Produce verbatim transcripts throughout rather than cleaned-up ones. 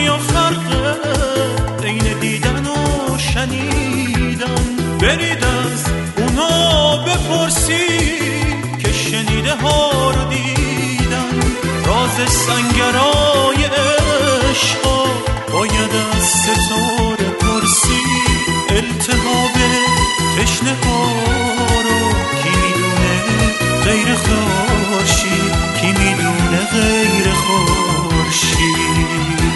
دنیا فرقه بین دیدن و شنیدن. برید از اونا بپرسی که شنیده ها رو دیدن. راز سنگرای عشقا باید از ستاره پرسی. التهاب تشنه ها رو کی میدونه غیر خورشید؟ کی میدونه غیر خورشید؟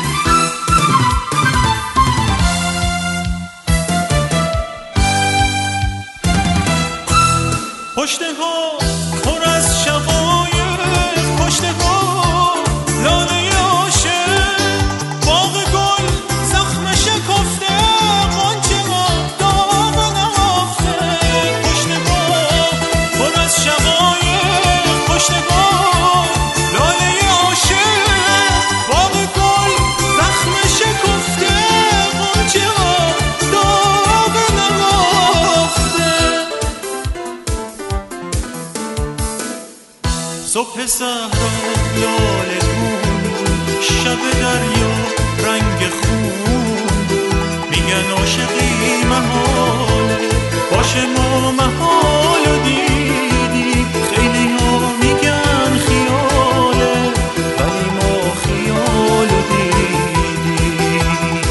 پشته ها پر از شقایق، پشته ها لاله عاشق، باغ گل زخم شکفته، غنچه ها داغ نهفته. پشته ها پر از شقایق، پشته ها لاله عاشق، باغ گل زخم شکفته، غنچه ها داغ نهفته. صبح صحرا لاله گون، شب دریا رنگ خون. میگن عاشقی محاله، باشه ما محال دیدیم. خیلی ها میگن خیاله، ولی ما خیال دیدیم.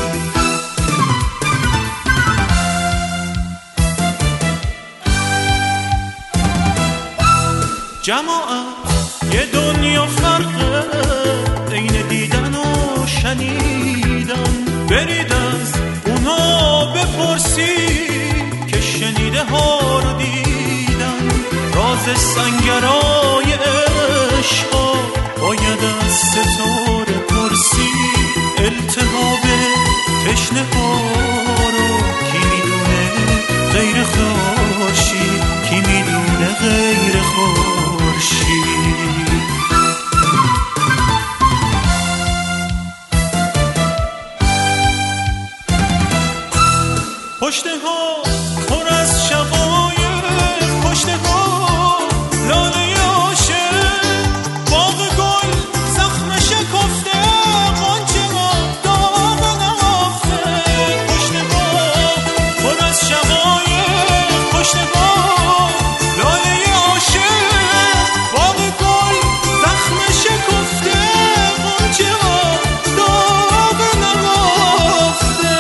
جماعت یه دنیا فرقه بین دیدن و شنیدن. برید از اونا بپرسی که شنیده ها رو دیدن. راز سنگرای عشقا باید از ستاره پرسی. التهاب تشنه ها رو کی میدونه غیر خورشید؟ کی میدونه غیر خورشید؟ پشته ها پر از شقایق، پشته ها لاله عاشق، باغ گل زخم شکفته، غنچه ها داغ نهفته. پشته ها پر از شقایق، پشته ها لاله عاشق، باغ گل زخم شکفته، غنچه ها داغ نهفته.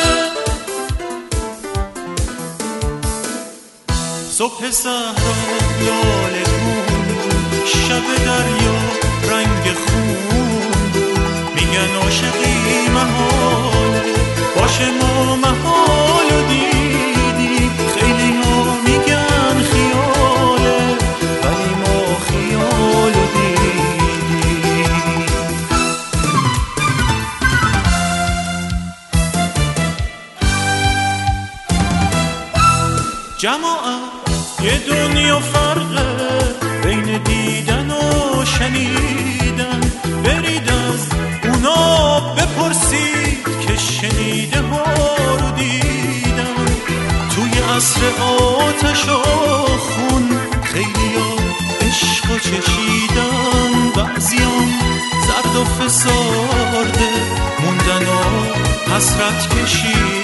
صبح صحرا لاله گون، شب دریا رنگ خون. میگن عاشقی محاله، باشه ما محال دیدیم. خیلی ها میگن خیاله، ولی ما خیال دیدیم. جماعت یه دنیا فرقه بین دیدن و شنیدن. برید از اونا بپرسید که شنیده ها رو دیدن. توی عصر آتش و خون خیلی ها عشق و چشیدن. بعضیان زرد و فسارده موندن و حسرت کشیدن.